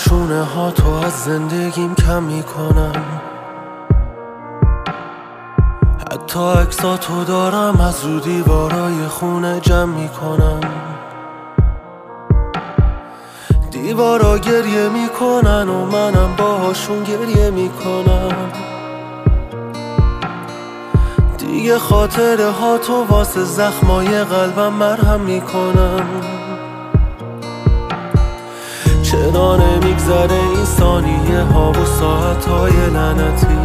شونه ها تو از زندگیم کم میکنم. حتی عکساتو دارم از رو دیوارای خونه جمع میکنم. دیوارا گریه میکنن و منم باهاشون گریه میکنم. دیگه خاطره ها تو واسه زخمای قلبم مرهم میکنم. چرا نمیگذره این ثانیه ها و ساعت های لعنتی؟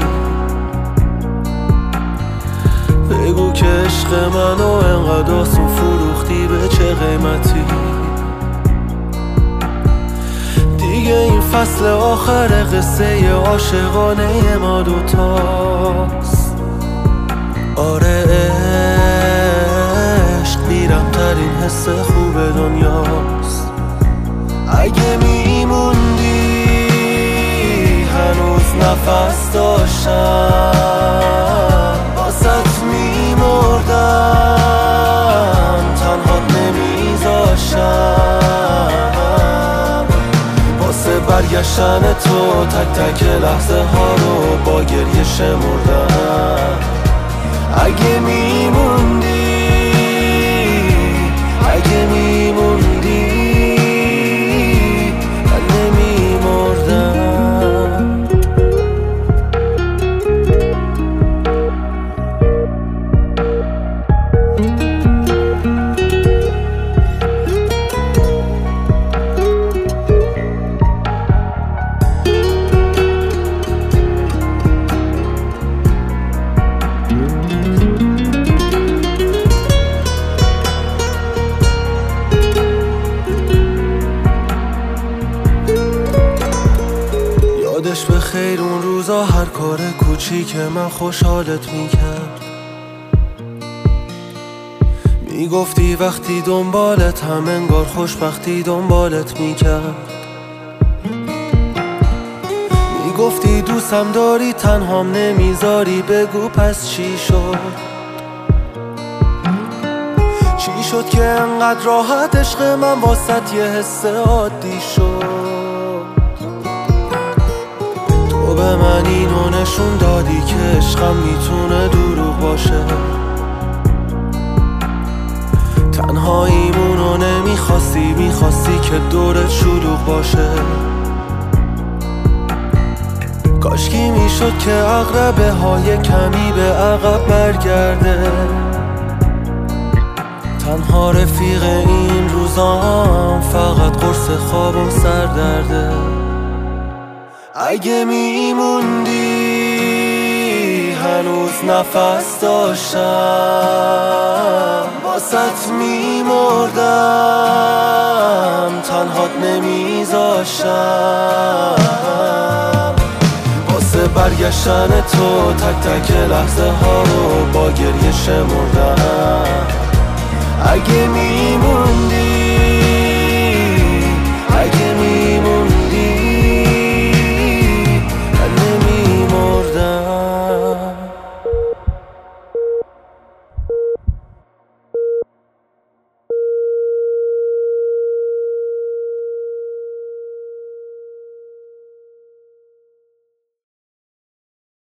بگو که عشق منو انقدر آسون فروختی به چه قیمتی؟ دیگه این فصل آخر قصه عاشقانه ما دوتاست. آره عشق بیرم ترین حس خوب دنیاست. اگه میموندی هنوز نفس داشتم، باست میمردم تنهات نمیذاشتم. واسه برگشتن تو تک تک لحظه ها رو با گریه شمردم. اگه میموندی، اگه میموندی من نمیمردم. یادش به خیر اون روزا هر کار کوچیک من خوشحالت میکرد. میگفتی وقتی دنبالت هم انگار خوشبختی دنبالت میکرد. میگفتی دوستم داری تنهام نمیذاری، بگو پس چی شد؟ چی شد که انقدر راحت عشق من واسط یه حس عادی شد؟ تو به من اینو نشون دادی که عشقم میتونه دروغ باشه. تنهاییمونو نمیخواستی، میخواستی که دورت شلوغ باشه. کاشکی میشد که عقربه های کمی به عقب برگرده. تنها رفیق این روزام فقط قرص خواب و سردرده. اگه میموندی هنوز نفس داشتم، باست میمردم تنهات نمیذاشتم. واسه برگشتن تو تک تک لحظه ها رو با گریه شمردم. اگه میموندی